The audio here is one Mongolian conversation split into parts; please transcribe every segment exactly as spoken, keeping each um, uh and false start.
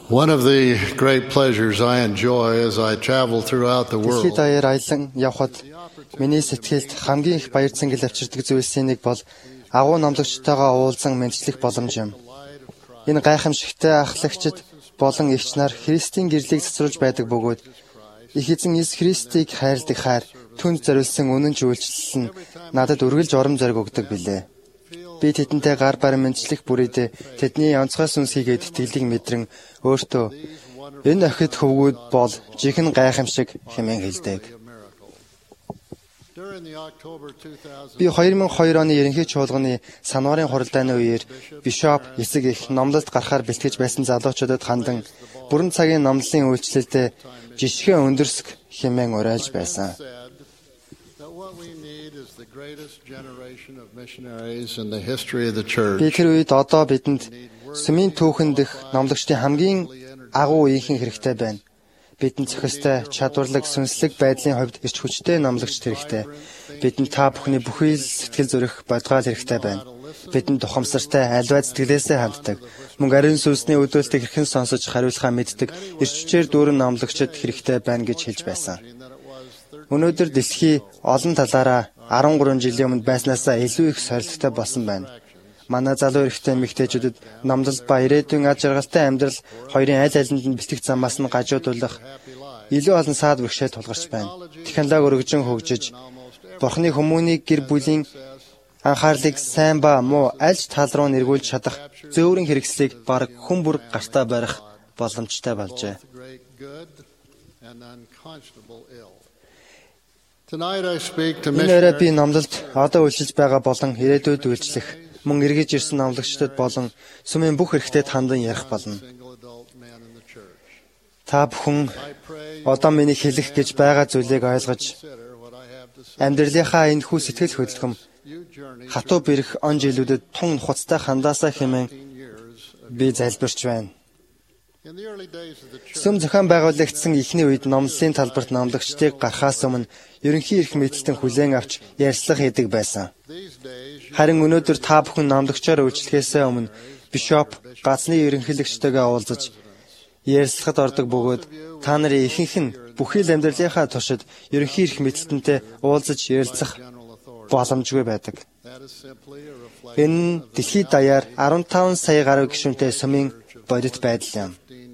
One of the great pleasures I enjoy as I travel throughout the world. Дэлхийд даяар аялан явхад миний сэтгэлд хамгийн их баяр цэнгэл авчирдаг зүйлсийн нэг бол агуу номлогчтойгоо уулзан мэдлэх боломж юм. Энэ гайхамшигтай ахлагчид болон эгч нар Христийн гэрлийг цэцруулж байдаг бөгөөд их эзэн Иесус Христийг хайрладаг хайр түнд зориулсан үнэн ч үйлчлэл нь надад үргэлж ором зориг өгдөг билээ. Би тэдэнтэй гар барин мэдлэх бүрийдээ тэдний онцгой сүнс хийгээд итгэлийг мэдрэн өөртөө энэ охид хөвгүүд бол жихэн гайхамшиг хэмээн хэлдэг. Би хоёр мянга хоёр оны ерөнхий чуулганы санварын хуралдааны үеэр бишоп эсэг их номлолд гарахаар бэлтгэж байсан залуучуудад хандан бүрэн цагийн номлолын үйлчлэлдээ жишгэн өндөрсг хэмээн уриалж байсан. Би тэр үед одоо бидэнд сүмийн түүхэн дэх номлогчдын хамгийн агуу үеийнхэн хэрэгтэй байна. Бидэнд зохистой, чадварлаг, сүнслэг байдлын хувьд эрч хүчтэй номлогч хэрэгтэй. Бидэнд та бүхний бүхий л сэтгэл зүрэх бодгоол хэрэгтэй байна. Бидэнд тухамсартай, альваа сэтгэлээсээ ханддаг, мөн ариун сүнсний өдөөлтийг хэрхэн сонсож хариулахаа мэддэг эрч хүчээр дүүрэн номлогчд хэрэгтэй байна гэж хэлж байсан. Өнөөдөр дэлхий олон талаараа арван гурван жилийн өмнө байснаасаа илүү их сорилттой болсон байна. Манай залуу эрэгтэй эмэгтэйчүүдэд номлол ба ирээдүйн аж аргалтай амьдрал хоёрын аль алинд нь бэлтгэх замаас нь гажуудуулах илүү олон саад бэрхшээл тулгарч байна. Технологи өргөжин хөгжиж, Бурхны хүмүүнийг гэр бүлийн анхаарлыг сайн ба муу аль ч тал руу нэргүүлж чадах зөөврийн хэрэгслийг бараг хүн бүр гартаа барих боломжтой болжээ. Энэ өрөө би номлолд одоо үйлчилж байгаа болон ирээдүйд үйлчлэх мөн эргэж ирсэн номлогчдод болон сүмийн бүх эрхтэд хандан ярих болно. Та бүхэн одоо миний хэлэх гэж байгаа зүйлийг ойлгож амьдралынхаа энэ хүү сэтгэл хөдлөм хатуу бэрх он жилүүдэд тун нухацтай хандаасаа хэмээн би залбирч байна. Сүм зохион байгуулагдсан эхний үед номлолын талбарт номлогчдыг гарахаас өмнө ерөнхий эрх мэдэлтэн хүлээн авч ярьцлага хийдэг байсан. Харин өнөөдөр та бүхэн номлогчоор үйлчлэхээс өмнө бишоп гацны ерөнхийлөгчтэйгээ уулзаж ярьцлагад ордог бөгөөд та нарын ихэнх нь бүхий л амьдралынхаа туршид ерөнхий эрх мэдэлтэнтэй уулзаж ярилцах боломжгүй байдаг. Энэ нь дэлхийд даяар арван таван сая гаруй гишүүнтэй сүмийн бодит байдал юм.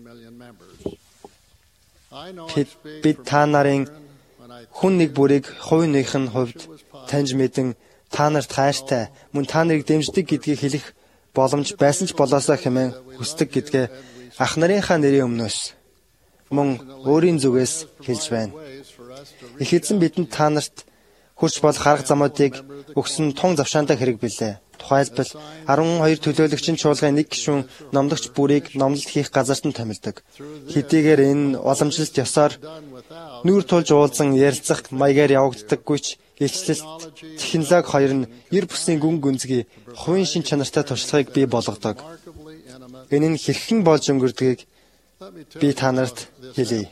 Бид та нарын хүн нэг бүрийг хувь нэгэн хувьд таньж мэдэн та нарт хайртай мөн та нарыг дэмждэг гэдгийг хэлэх боломж байсан ч болоосоо хэмээн хүсдэг гэдгээ ах нарынхаа нэрийн өмнөөс мөн өөрийн зүгээс хэлж байна. Их эзэн бидэнд та нарт хурц болох арга замуудыг өгсөн тун завшаантай хэрэг билээ. Тухайлбал арван хоёр төлөөлөгчийн чуулганы нэг гишүүн номлогч бүрийг номлолт хийх газарт нь томилдог. Хэдийгээр энэ уламжлалт ёсоор нүүр тулж уулзан ярилцах маягаар явагддаггүй ч илчлэлт технологи хоёр нь ер бусын гүн гүнзгий хувийн шин чанартай туршлагыг бий болгодог. Энэ нь хэрхэн болж өнгөрдгийг би та нарт хэлье.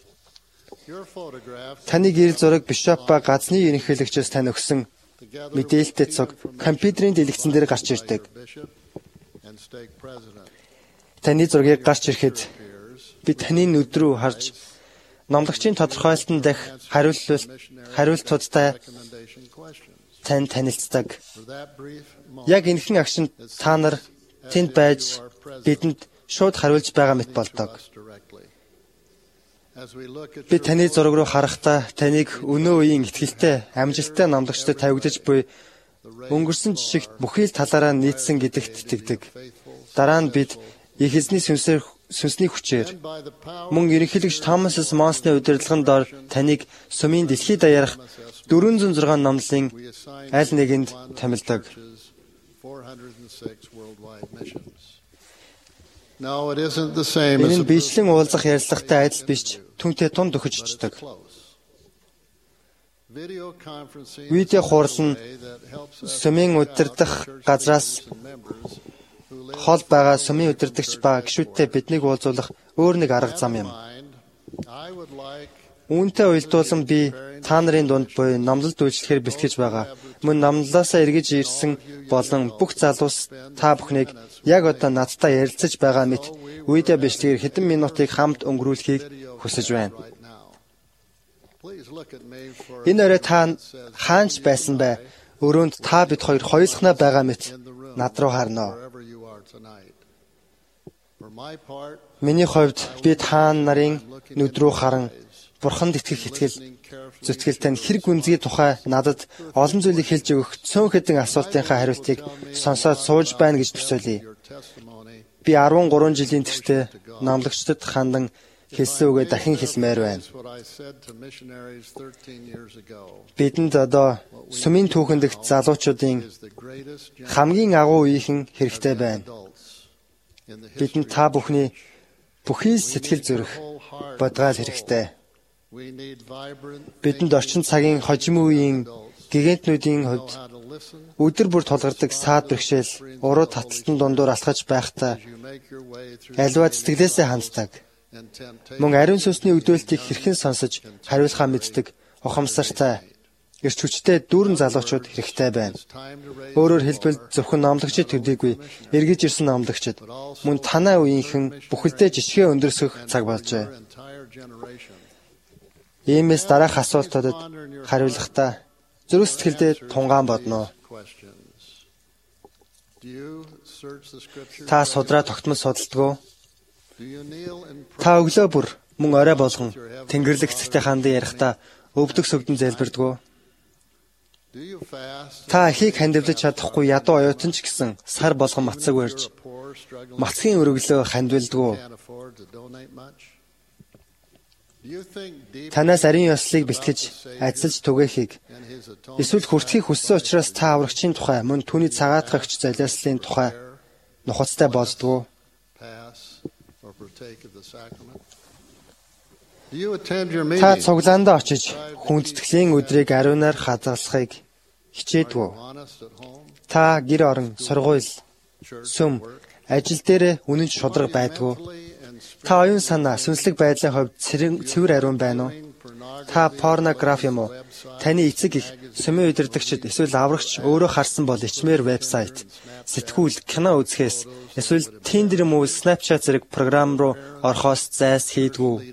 Таны гэрэл зураг бишоп ба газны ерөнхийлөгчөөс тань өгсөн мэдээлэлтэй цог компьютерийн дэлгэцэн дээр гарч ирдэг. Таны зургийг гарч ирэхэд би таны нүд рүү харж номлогчийн тодорхойлолтын дах хариулт хариултуудтай тань танилцдаг. Яг энэхэн агшинд та нар тэнд байж бидэнд шууд хариулж байгаа мэт болдог. Би таны зураг руу харахтаа таныг өнөө үеийн ихтгэлтэй, амжилттай номлогчдод тавигдаж буй өнгөрсөн жишигт бүхий л талаараа нийцсэн гэдэгт итгэдэг. Дараа нь бид их эзний сүнсээр сүнсний хүчээр мөн ерөнхийлөгч Томас Монсны удирдлагын дор таныг сүмийн дэлхийд даяарх дөрвөн зуун зургаан номлолын аль нэгэнд томилдог. Энэ нь бичлэн уулзах ярилцлагатай адил биш түнтэй тунд өгч ичдэг. Видео хурал нь сүмийн удирдах газраас хол байгаа сүмийн удирдагч ба гишүүдтэй биднийг уулзуулах өөр нэг арга зам юм. Үүнтэй уялдуулан би та нарын дунд буй номлолд үйлчлэхээр бэлтгэж байгаа. Мөн номлолоосаа эргэж ирсэн болон бүх залуус та бүхнийг яг одоо надтай ярилцаж байгаа мэт видео бичлэгээр хэдэн минутыг хамт өнгөрүүлэхийг хүсэж байна. Энэ орой та хаанч байсан бай. Өрөөнд та бид хоёр хоёулахнаа байгаа мэт над руу харна. Миний хувьд би та нарын нүд рүү харан Бурханд итгэх итгэл зүтгэлтэй хэрэг үнзгийн тухай надад олон зүйлийг хэлж өгөх цөөн хэдэн асуултынхаа хариултыг сонсоод сууж байна гэж төсөөлье. Би арван гурван жилийн тэртээ номлогчдод хандан хэлсэн үгээ дахин хэлмээр байна. Бидэнд одоо сүмийн түүхэн дэх залуучуудын хамгийн агуу үеийнхэн хэрэгтэй байна. Бидэнд та бүхний бүхий сэтгэл зүрх бодгаал хэрэгтэй. Бидэнд орчин цагийн хожим үеийн гигантнүүдийн хувьд өдөр бүр тулгардаг саад бэрхшээл, уруу таталтан дундуур алхаж байхдаа аливаа сэтгэлээсээ ханддаг. Мөн ариун сүнсний өгдөөлтийг хэрхэн сонсож хариулахаа мэддэг ухамсартай, эрч хүчтэй дүүрэн залуучууд хэрэгтэй байна. Өөрөөр хэлбэл зөвхөн номлогчид төдийгүй эргэж ирсэн номлогчид мөн танай үеийнхэн бүхэлдээ жишгээ өндөрсгөх цаг болжээ. Иймээс дараах асуултуудад хариулахдаа зүрх сэтгэлдээ тунгаан бодно. Та судраа тогтмол судалдаг уу? Та өглөө бүр мөн орой болгон Тэнгэрлэг эцэгтэй хандан ярихдаа өвдөг сүгдэн залбирдаг уу? Та эхийг хандивлаж чадахгүй ядуу оюутан ч гэсэн сар болгон мацаг барьж мацгийн өргөлөө хандвилдаг уу? Танаас ариун ёслолыг бэлтгэж ажиллаж түгээхийг эсвэл хүртхийг хүссэн учраас та аврагчийн тухай мөн түүний цагаатгагч залиаслын тухай нухацтай боддгоо. Та цуглаандаа очиж хүндэтгэлийн өдрийг ариунаар хадгалахыг хичээдгөө. Та гэр орон, сургууль, сүм, ажил дээр үнэн шударга байдгүй. Та оюун санаа, сүнслэг байдлын хувьд цэвэр ариун байна уу? Та порнографи юм уу? Таны эцэг их, сүмийн удирдагчид эсвэл аврагч өөрөө харсан бол ичмээр вебсайт, сэтгүүл, кино үзэхээс эсвэл Tinder юм уу, Snapchat зэрэг програм руу орохоос зайс хийдгүү.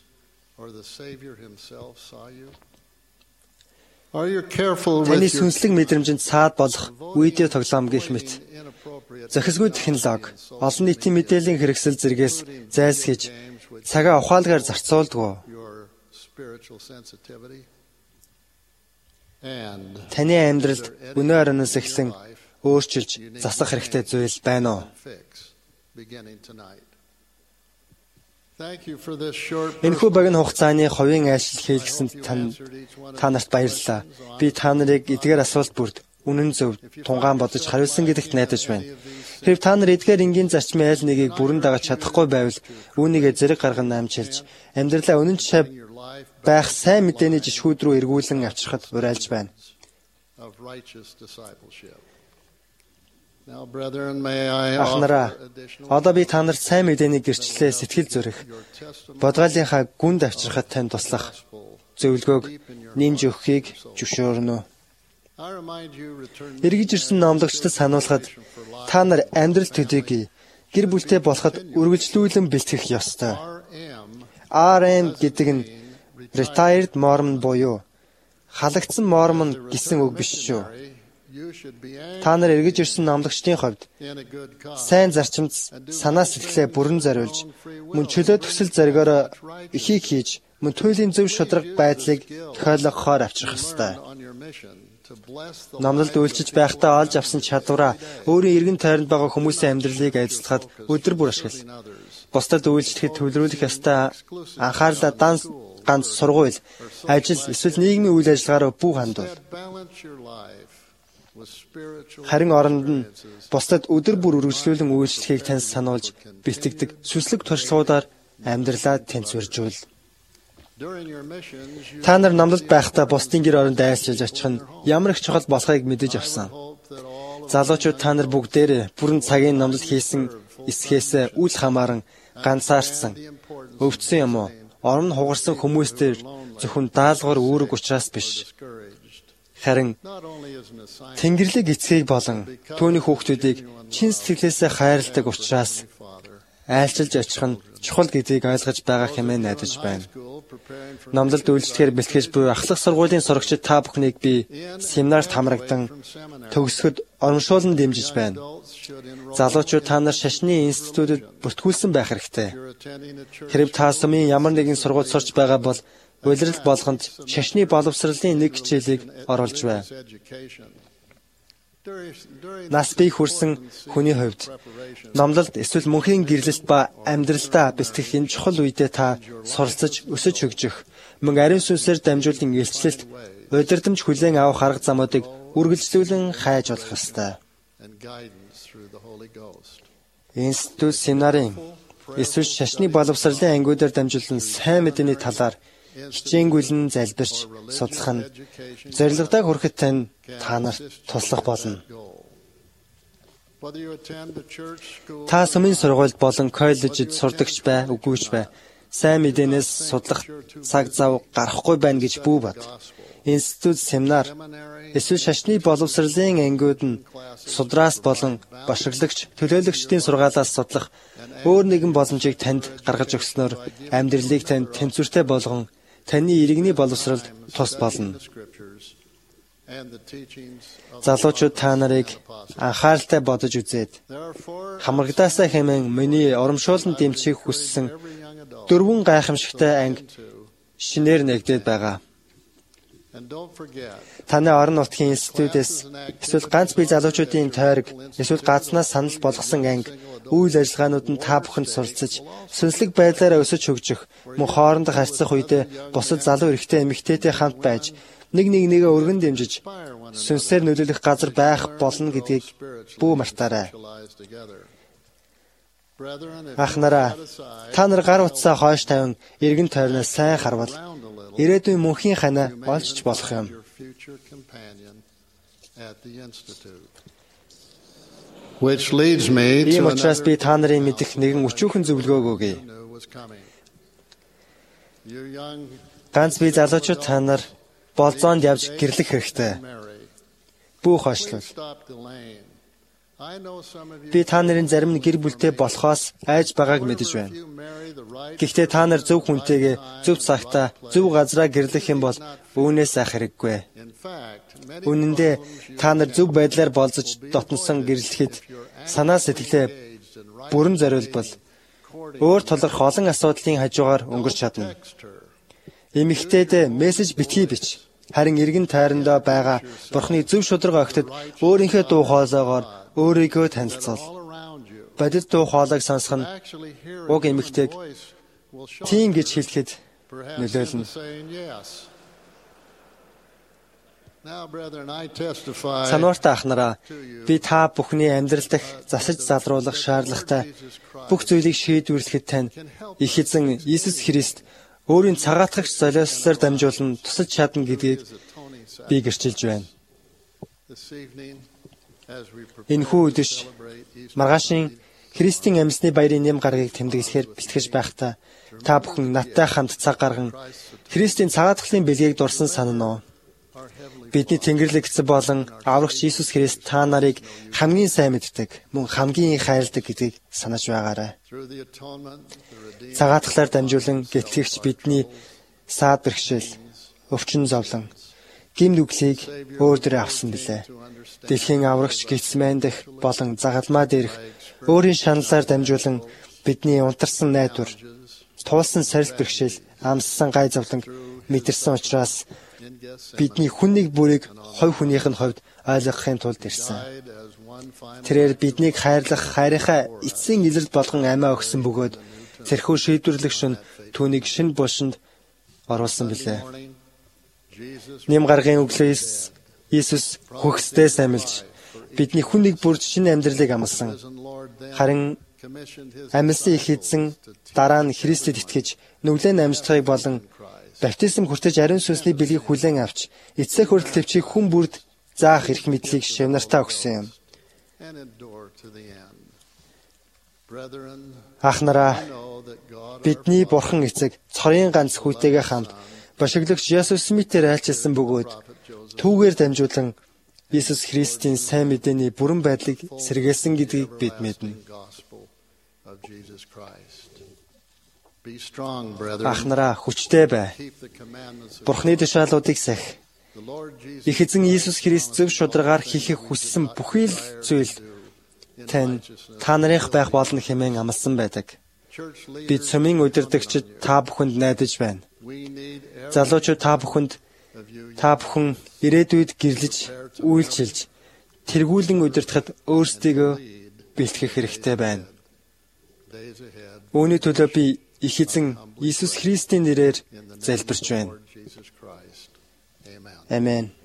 Таны сүнслэг мэдрэмжинд саад болох видео тоглоом гэх мэт зохисгүй технологи, олон нийтийн мэдээллийн хэрэгсэл зэргээс зайлсхийж цагаа ухаалгаар зарцуулдаг. Таны амьдралд өнөө орноос эхлэн өөрчилж засах хэрэгтэй зүйл байна уу? Энэхүү богино хугацааны хувийн айлшил хийлгэсэнд та нарт баярлалаа. Би та нарыг эдгээр асуулт бүрд үнэн зөв тунгаан бодож хариулсан гэдэгт найдаж байна. Хэрв та нар эдгээр энгийн зарчмын айл нэгийг бүрэн дагаж чадахгүй байвал үүнийгээ зэрэг гарган наамчилж амьдралаа үнэн шав байх сайн мэдээний жишгүүд рүү эргүүлэн авчрахад уриалж байна. Ахнараа, одоо би та нарт сайн мэдээний гэрчлэлээ сэтгэл зүрэх, бодгаалынхаа гүнд авчрахад тань туслах зөвлөгөөг нэмж өгөхийг зөвшөөрнө. Эргэж ирсэн номлогчдод сануулхад та нар амьдрал төдийгүй гэр бүлтэй болоход үргэлжлүүлэн бэлтгэх ёстой. ар эм гэдэг нь Retired Mormon буюу халагдсан Мормон гэсэн үг биш шүү. Та нар эргэж ирсэн номлогчдын хувьд сайн зарчимд санаа сэтгэлээ бүрэн зориулж, мөн чөлөө төсөл зоригоор эхийг хийж, мөн туйлын зөв шударга байдлыг тохиолгохоор авчрах ёстой. Номлолд үйлчилж байхдаа олж авсан чадвараа өөрийн эргэн тойронд байгаа хүмүүсийн амьдралыг ажиллахад өдөр бүр ашигла. Бусдад үйлчлэхэд төвлөрүүлэх ёстой анхаарлаа дан ганц сургууль, ажил эсвэл нийгмийн үйл ажиллагаараа бүх хандвал. Харин оронд нь бусдад өдөр бүр үргэлжлүүлэн үйлчлэхийг тань сануулж бэлтгэдэг сүслэг туршлагуудаар амьдралаа тэнцвэржүүл. Та нар номлолд байхдаа бусдын гэр оронд айлчилж очих нь ямар их чухал болохыг мэдэж авсан. Залуучууд та нар бүгдээрээ бүрэн цагийн номлол хийсэн эсхээс үл хамааран ганцаарсан, өвдсөн юм уу, орон хугарсан хүмүүстээр зөвхөн даалгавар үүрэг учраас биш. Харин Тэнгэрлэг эцгийг болон түүний хүүхдүүдийг чин сэтгэлээсээ хайрладаг учраас айлчилж очих нь чухал гэдгийг ойлгож байгаа хэмээн найдаж байна. Номлолд үйлчлэхээр бэлтгэж буй ахлах сургуулийн сурагчид та бүхнийг би семинарт хамрагдан төгсгöd оромшуулан дэмжиж байна. Залуучууд та нар шашны институтад бүртгүүлсэн байх хэрэгтэй. Хэрэг та сумын ямар нэгэн сургуульд сурч байгаа бол улирал болгонд шашны боловсролын нэг хичээлийг оруулж бай. Нас бий хүрсэн хүний хувьд номлолд эсвэл мөнхийн гэрлэлт ба амьдралдаа бэлтгэх энэ чухал үедээ та суралцаж өсөж хөгжих, мөн ариун сүнсээр дамжуулан илчлэлт, удирдамж хүлээн авах арга замуудыг үргэлжлүүлэн хайж болох ёстой. Институт семинарын эсвэл шашны боловсролын ангиудаар дамжуулан сайн мэдээний талаар хичээнгүйлэн залбирч судлах нь зорилгодоо хүрэхэд тань та нарт туслах болно. Та сумын сургуульд болон коллежид сурдагч бай, үгүйч бай. Сайн мэдээнээс судлах цаг зав гарахгүй байна гэж бүү бат. Институт семинар эсвэл шашны боловсролын ангиуд нь судраас болон башиглагч, төлөөлөгчдийн сургаалаас судлах өөр нэгэн боломжийг танд гаргаж өгснөөр амьдралыг танд тэнцвэртэй болгон таны иргэний боловсролд тус болно. Залуучууд та нарыг анхааралтай бодож үзээд хамрагадаасаа хэмээн миний урамшуулан дэмжихийг хүссэн дөрвөн гайхамшигтай анги шинээр нэгдээд байгаа. Таны орон нутгийн институтээс эсвэл ганц бие залуучуудын тойрог эсвэл гадснаас санал болгосон анги үйл ажиллагаанууд нь та бүхэнд суралцаж сүнслэг байдлаараа өсөж хөгжих, мөн хоорондох харьцах үедээ бусад залуу эрэгтэй эмэгтэйтэй хамт байж нэг нэг нэгэ өргөн дэмжиж сүнсээр нөлөөлөх газар байх болно гэдгийг бүү мартаарай. Ах нараа, та нар гар утсаа хойш тавин эргэн тойрноос сайн харвал ирээдүйн мөнхийн ханаа олж болох юм. Which leads me to Ийм учраас би та нарын мэдих нэгэн өчүүхэн зөвлөгөөг өгье. Ганц бие залуучууд та нар болзоонд явж гэрлэх хэрэгтэй. Бүх хойшлол. Би та нарын зарим нь гэр бүлтэй болохоос айж байгааг мэдэж байна. Гэхдээ та нар зөв хүнтэйгээ зөв цагтаа зөв газраа гэрлэх юм бол үүнээс ах хэрэггүй. Үнэн дээр та нар зөв байдлаар болзож дотносон гэрлэхэд санаа сэтгэлээ бүрэн зориулбал өөр толгорох олон асуудлын хажуугаар өнгөрч чадна. Эмэгтэйдээ мессеж битгий бич. Харин эргэн тойрондоо байгаа Бурхны зөв шударга огтод өөрийнхөө дуу хоолойгоор өөрийгөө танилцуул. Бодит дуу хоолойг сонсох нь уг эмэгтэйг тийм гэж хэлэхэд нөлөөлнө. Санууртай ахнараа, би та бүхний амьдрал дахь засаж залруулах шаардлагатай бүх зүйлийг шийдвэрлэхэд тань их эзэн Иесус Христ өөрийн цагаатгагч золиослоор дамжуулан тусалж чадна гэдгийг би гэрчилж байна. Энэхүү өдөш маргаашийн Христийн амьсны баярын нэм гарагийг тэмдэглэхээр бэлтгэж байхдаа та бүхэн надтай хамт цаг гарган Христийн цагаатгалын бэлгийг дурсан санана уу? Бидний Тэнгэрлэг эцэг болон аврагч Иесус Христ та нарыг хамгийн сайн мэддэг, мөн хамгийн хайрладаг гэдгийг санаж байгаарай. Цагаатгалаар дамжуулан гэтлэгч бидний саад бэрхшээл, өвчин зовлон, гим нүглийг өөр дөрөө авсан билээ. Дэлхийн аврагч гисмэн дэх болон загалмаа дээрх өөрийн шаналлаар дамжуулан бидний унтарсан найдвар, туулсан сорил бэрхшээл, амссан гай зовлон мэдэрсэн учраас бидний хүн нэг бүрийг хувь хүнийх нь хувьд ойлгохын тулд ирсэн. Тэрээр биднийг хайрлах хайрынхаа эцсийн илрэл болгон амиа өгсөн бөгөөд тэрхүү шийдвэрлэгч нь түүнийг шинэ булшинд оруулсан билээ. Нэм гаргийн өглөөс Иесус хөхсдээ самилж бидний хүн нэг бүрд шинэ амьдралыг амласан. Харин амьсан их эзэн дараа нь Христэд итгэж нүглэн амжилтыг болон баптизм хүртэж ариун сүнсний бэлгийг хүлээн авч эцсэх хүртэл төвчийг хүн бүрд заах эрх мэдлийг шивнартаа өгсөн юм. Ах нараа, бидний Бурхан эцэг цорын ганц хүүтэйгээ хамт башиглагч Есүс Смитээр айлчилсан бөгөөд түүгээр дамжуулан Иесус Христийн сайн мэдээний бүрэн байдлыг сэргээсэн гэдгийг бид мэднэ. Ахнараа хүчтэй бай. Бурханы тушаалуудыг сахи. Их эзэн Иесус Христ зөв шударгаар хийхийг хүссэн бүхий л зүйл тань та нарынх байх болно хэмээн амласан байдаг. Бид сумын удирдагчид та бүхэнд найдаж байна. Залуучууд та бүхэнд та бүхэн ирээдүйд гэрлэж, үйлчилж, тэргүүлэн удирдахад өөрсдийгөө бэлтгэх хэрэгтэй байна. Үүний төлөө би их эзэн Иесус Христийн нэрээр залбирч байна. Амен.